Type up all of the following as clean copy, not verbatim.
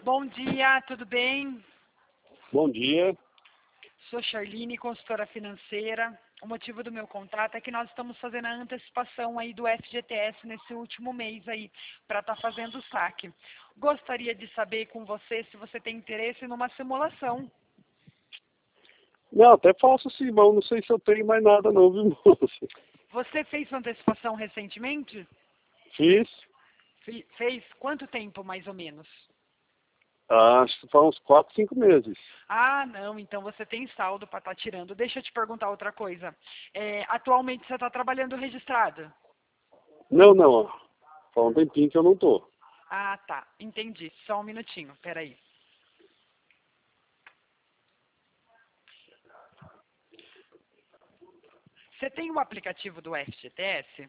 Bom dia, tudo bem? Bom dia. Sou Charline, consultora financeira. O motivo do meu contato é que nós estamos fazendo a antecipação aí do FGTS nesse último mês aí, para estar fazendo o saque. Gostaria de saber com você se você tem interesse numa simulação. Não, até faço sim, mas eu não sei se eu tenho mais nada não, viu, moça? Você fez sua antecipação recentemente? Fiz, Fez quanto tempo, mais ou menos? acho que faz uns 4, 5 meses. Ah, não, então você tem saldo para estar tirando. Deixa eu te perguntar outra coisa. Atualmente você está trabalhando registrado? Não, não, faz um tempinho que eu não tô. Ah, tá. Entendi. Só um minutinho. Peraí. Você tem o aplicativo do FGTS?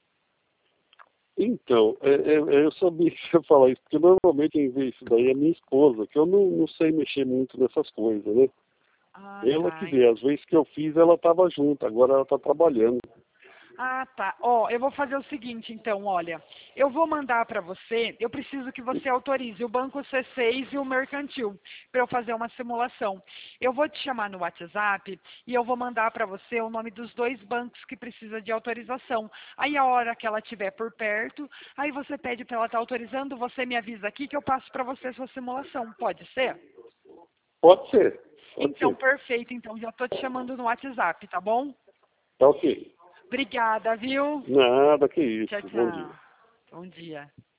Então, eu sabia que você ia falar isso, porque normalmente quem vê isso daí é minha esposa, que eu não sei mexer muito nessas coisas, né? Ah, Ela que tá. vê, às vezes que eu fiz ela estava junto, agora ela está trabalhando. Ah, tá. Ó, eu vou fazer o seguinte, então, olha. Eu vou mandar para você, eu preciso que você autorize o Banco C6 e o Mercantil para eu fazer uma simulação. Eu vou te chamar no WhatsApp e eu vou mandar para você o nome dos dois bancos que precisa de autorização. Aí a hora que ela estiver por perto, aí você pede para ela estar autorizando, você me avisa aqui que eu passo para você a sua simulação. Pode ser? Pode ser, pode Então, ser. perfeito. Então, já estou te chamando no WhatsApp, tá bom? Tá ok. Obrigada, viu? Nada, que Tchau, isso. Bom dia. tchau. Bom dia.